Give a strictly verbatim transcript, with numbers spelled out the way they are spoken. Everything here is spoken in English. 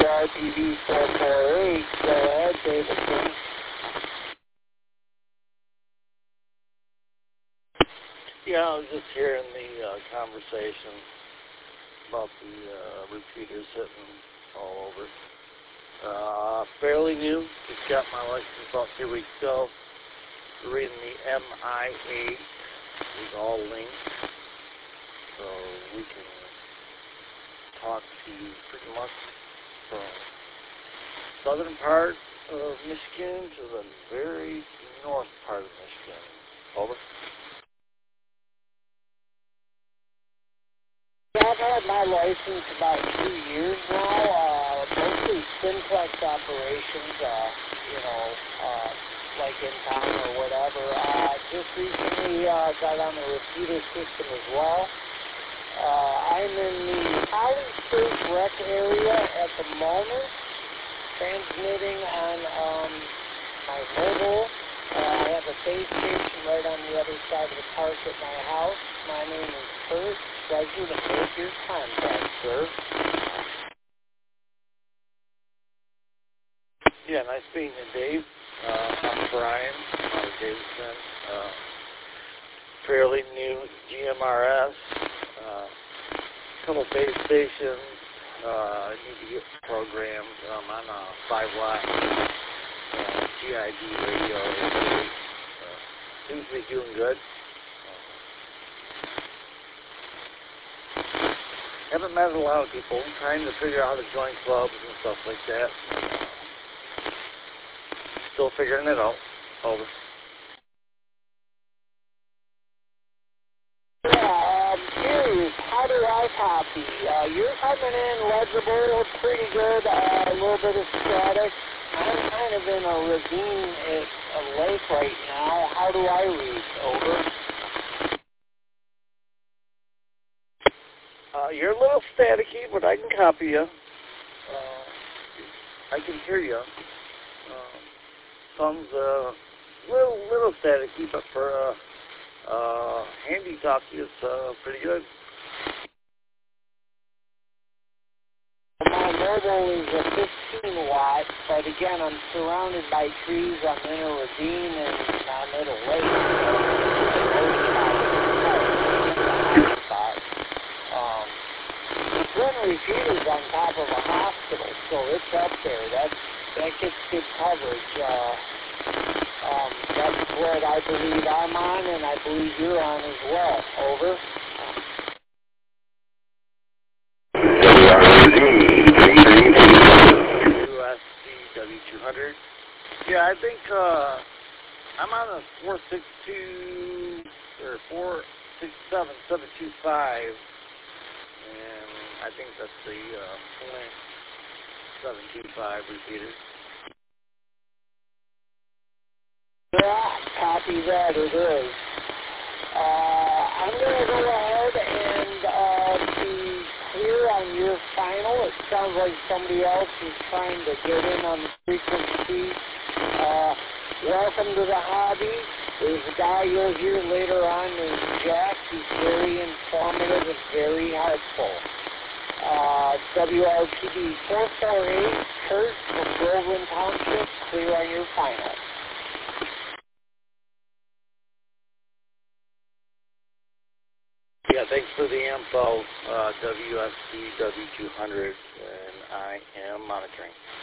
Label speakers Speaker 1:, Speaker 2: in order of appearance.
Speaker 1: R P V four four eight. Go ahead, Davidson.
Speaker 2: Yeah, I was just hearing the uh, conversation about the uh, repeaters hitting all over. Uh, fairly new. Just got my license about two weeks ago. Reading the M I eight is all linked, so we can talk to you pretty much from southern part of Michigan to the very north part of Michigan. Over.
Speaker 1: I've had my license about two years now, uh, mostly simplex operations, uh, you know, uh, like in town or whatever. Uh, just recently uh, got on the repeater system as well. Uh, I'm in the Holly Springs rec area at the moment, transmitting on um, my mobile. Uh, I have a base station right on the other side of the park at my house. My name is Kurt. Pleasure to make your contact, sir.
Speaker 2: Yeah, nice meeting you, Dave. Uh, I'm Brian out of Davidson. Uh, fairly new G M R S. Uh, couple base stations. Uh, I need to get programmed. Um, I'm on a five watt uh, G I D radio. Uh, seems to be doing good. Haven't met a lot of people. Trying to figure out how to join clubs and stuff like that. Still figuring it out. Over.
Speaker 1: Yeah, I'm curious. How do I copy? Uh, you're coming in legible, pretty good. Uh, a little bit of static. I'm kind of in a ravine at a lake right now. How do I read? Over.
Speaker 2: Uh, you're a little staticky, but I can copy you. Uh, I can hear you. Uh, sounds a uh, little, little staticky, but for uh, uh, handy talkie, it's uh, pretty good.
Speaker 1: My mobile is a fifteen watt, but again, I'm surrounded by trees. I'm in a ravine and I'm in a lake. Um, the twin repeater's on top of a hospital, so it's up there. That's, that gets good coverage. Uh, um, that's what I believe I'm on, and I believe you're on as well. Over.
Speaker 2: U S C W two hundred. Yeah, I think uh, I'm on a four six two or four six seven seven two five, and I think that's the uh, point seven two five repeater.
Speaker 1: Yeah, copy that. It is. Uh, I'm going to go ahead and uh, be clear on your final. It sounds like somebody else is trying to get in on the frequency. Uh, welcome to the hobby. There's a guy you'll hear later on named Jack. He's very informative and very helpful. Uh, W R P D four four eight, Kurt from Groveland Township, clear on your final.
Speaker 2: Yeah, thanks for the info, uh, W S C W two hundred, and I am monitoring.